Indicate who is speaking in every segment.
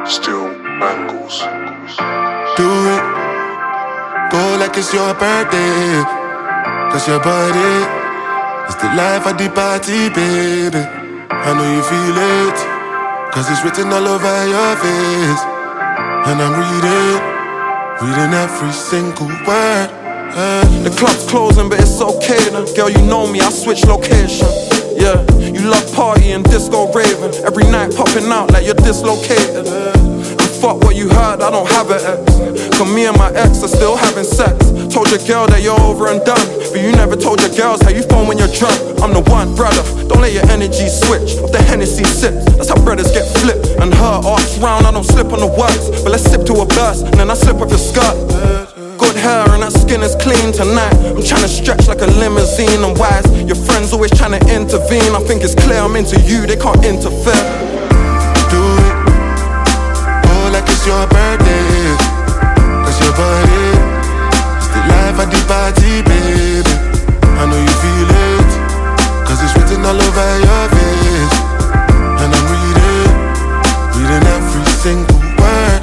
Speaker 1: Still bangles.
Speaker 2: Do it, go like it's your birthday. Cause your body is the life of the party, baby. I know you feel it, cause it's written all over your face. And I'm reading every single word.
Speaker 3: The club's closing, but it's okay now. Girl, you know me, I switch location. Yeah, you love partying, disco raving. Every night popping out like you're dislocated. And fuck what you heard, I don't have an ex. Cause me and my ex are still having sex. Told your girl that you're over and done, but you never told your girls how you phone when you're drunk. I'm the one, brother, don't let your energy switch. Off the Hennessy sips, that's how brothers get flipped. And her arcs round, I don't slip on the words, but let's sip to a burst, and then I slip off your skirt. Good hair and that skin is clean tonight. I'm trying to stretch like a limousine and wise. Your friends always trying to intervene. I think it's clear I'm into you, they can't interfere.
Speaker 2: Do it, oh like it's your birthday. Cause your body is the life of the party, baby. I know you feel it, cause it's written all over your face. And I'm reading every single word.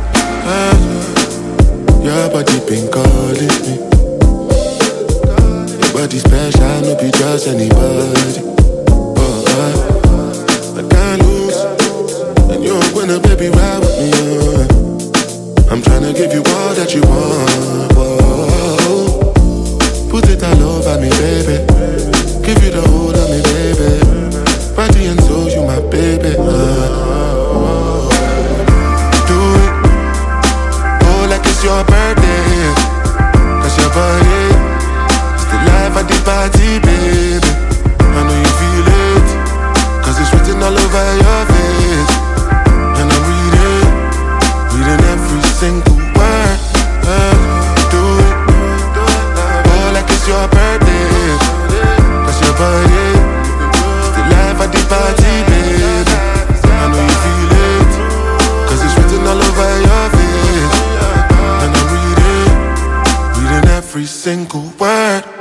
Speaker 2: Your body been calling me. Your body special, no be just anybody. I can't lose, and you're a winner, baby, ride with me. I'm tryna give you all that you want. Whoa. Put it all over me, baby. Give you the whole of me, baby. Body and soul, you my baby. Do it, oh like it's your birthday. Cause your body is the life of the party, baby. I know you feel it, cause it's written all over your face. And I'm reading every single word. Do it, oh like it's your birthday. Cause your body is the life of the party, baby. I know you feel it, cause it's written all over your face. And I'm reading every single word.